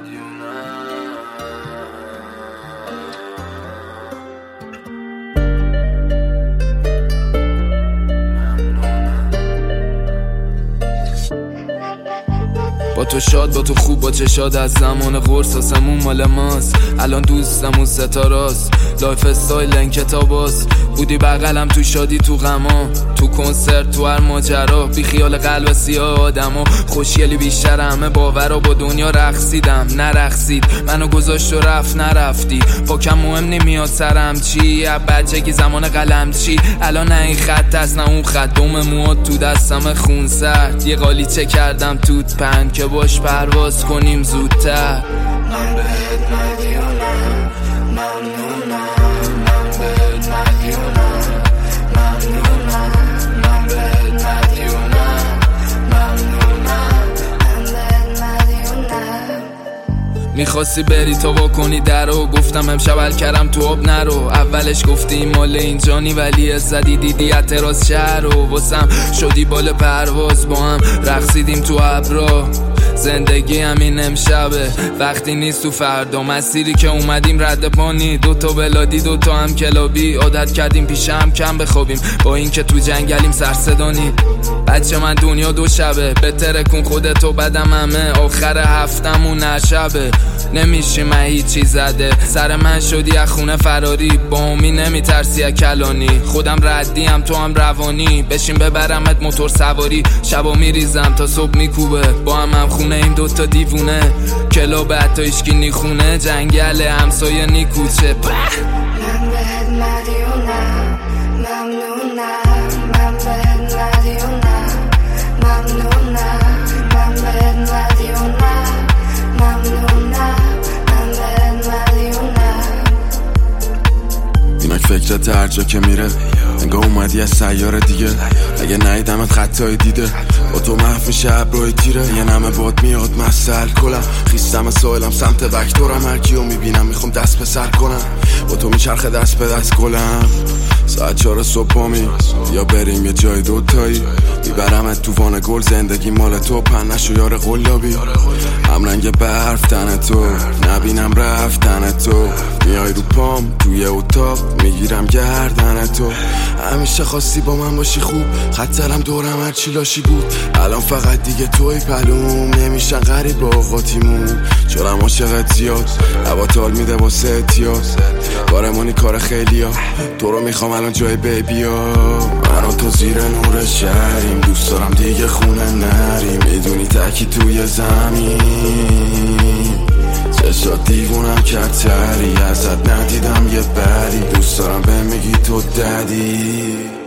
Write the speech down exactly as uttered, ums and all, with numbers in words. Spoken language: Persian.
با تو شاد، با تو خوب، با چشاد از زمان قرص آسمون مال ماست. الان دوستمون ستاراست، لایف استایل کتاباست. بودی بغلم تو شادی تو غما، تو کنسرت تو هر ماجرا، بی خیال قلب سیاه آدما. خوشگلی بیشتر همه باورا، با دنیا رقصیدم نرقصید، منو گذاشت و رفت نرفتی. پاکم مهم نمیاد سرم چی، بچگی زمان قلم چی. الان نه این خط هست نه اون خط، دوم مواد تو دستم خون سرد. یه قالیچه کردم توت پن که باش پرواز کنیم زودتر. من بهت مدیونم، ممنونم. من بهت مدیونم، ممنونم. من بهت مدیونم، ممنونم. من بهت مدیونم. میخواستی بری تو وا کنی درو، گفتم امشب حل کردم تو آب نرو. اولش گفتی این مال اینجانی ولی زدی دیدی اعتراض شهر و واسم شدی بال پرواز. با هم رقصیدیم تو ابرا، زندگی همین امشبه وقتی نیست تو فردا. مسیری که اومدیم رد پانی، دوتا بلادی دوتا هم کلابی. عادت کردیم پیش هم کم بخوابیم، با این که تو جنگلیم سرصدانی. بچه من دنیا دو شبه، بهتره کن خودتو بدم همه. آخر هفتمون نشبه، نمیشی من هیچی زده. سر من شدی از خونه فراری، با امی نمیترسی از کلانی. خودم ردیم تو هم روانی، بشین ببرمت موتور سواری. شبا میریزم تا صبح میکوبه، با هم هم خونه این دوتا دیوونه. کلاب حتی ایشکی نیخونه، جنگل همسایه نیکوچه. من بهت مدیونم، ممنونم. من بهت مدیونم، ممنونم. من بهت مدیونم، ممنونم. من بهت مدیونم. اینک فکرت هر جا که میره، انگاه اومدی از سیاره دیگه. اگه نهیدمت خطای دیده، با تو محو میشه ابرای تیره. یه نمه باد میاد مسل کلم، خیستم سایلم سمت وکتورم. هر کیو میبینم میخوام دست به سر کنم، با تو میچرخه دست به دست گلم. ساعت چهار صبح پامی یا بریم یه جای دوتایی، میبرمت تو وان گل. زندگی مال تو پن نشو یار قلابی. هم رنگ برف تن تو، نبینم رفتن تو. میای رو پام توی اتاق، میگیرم گردن تو. همیشه خواستی با من باشی خوب، خطرم دورم هر چی لاشی بود. الان فقط دیگه توی پلوم، نمیشن غریب با آقاتیمون. چرا عاشقت زیاد، هوا تال میده واسه اتیاز. کارمونی کار خیلی ها، تو رو میخوام الان جای بیبی ها. من و تو زیر نور شهریم، دوست دارم دیگه خونه نریم. میدونی تکی توی زمین، چشات دیوونم کرد تری. ازت ندیدم یه بری، دوست دارم به میگی تو ددی.